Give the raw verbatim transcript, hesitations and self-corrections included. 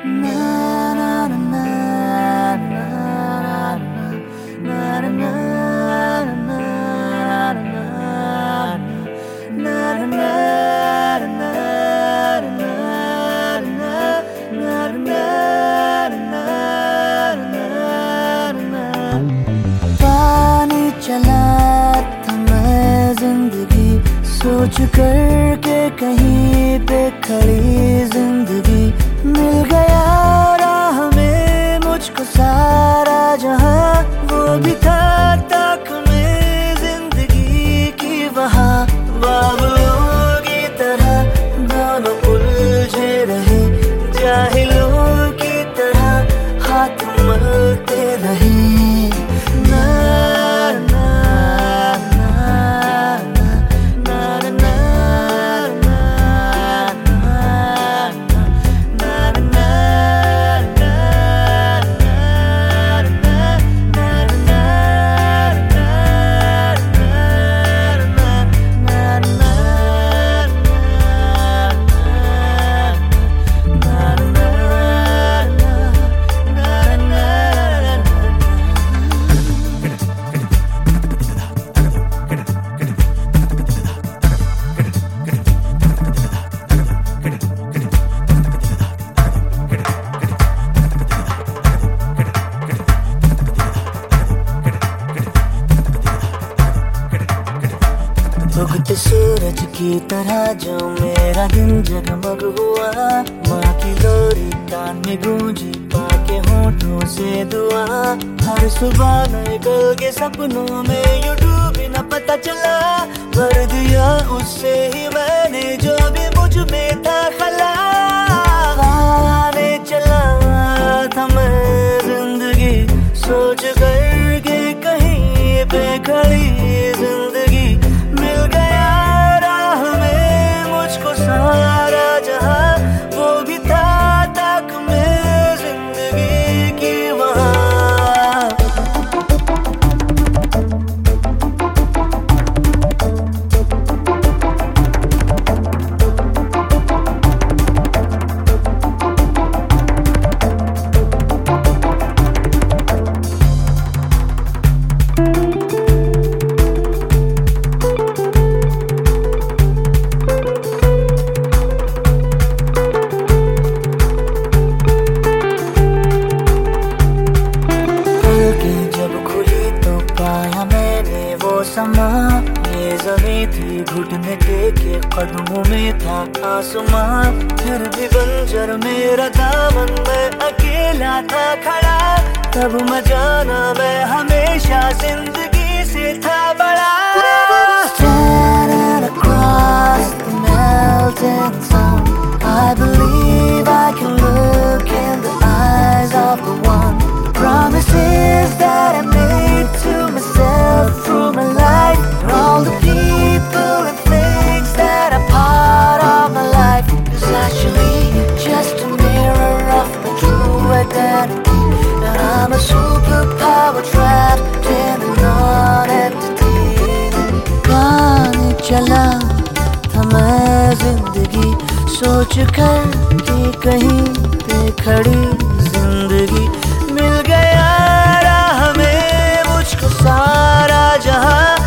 पानी चला था मैं जिंदगी सोच कर के कहीं पे खड़ी जिंदगी मिल गया राह में मुझको सारा जहां वो भी था ताक में जिंदगी की वहाँ बाबुओं की तरह दोनों उलझे रहे जाहिलों की तरह हाथ मलते रहे उगते सूरज की तरह जो मेरा दिन जगमग हुआ माँ की लोरी कान में गूंजी पाके होठों से दुआ हर सुबह नए कल के सपनों में यूं डूबी न पता चला भर दिया उससे ही मैंने जो भी मुझ में था खला गाने चला था मैं जिंदगी सोच करके कहीं पे खड़ी जिंदगी मिल गया राह में मुझको सारा जहां वो भी था ताक में जिंदगी की वहाँ समा ये ज़मीं थी घुटने टेके कदमों में था आसमां फिर भी बंजर मेरा दामन मैं अकेला था खड़ा तब मैं जाना मैं हमेशा जिंदगी से था बड़ा Standing across the melting sun I believe I can look in the eyes of the one Promises that I made to myself through my life and all the people and things that are part of my life is actually just a mirror of my true identity and I'm a superpower trapped in a non-entity गाने चला था मैं जिंदगी सोच कर कि कहीं पे खड़ी जिंदगी मिल गया राह में मुझको सारा जहां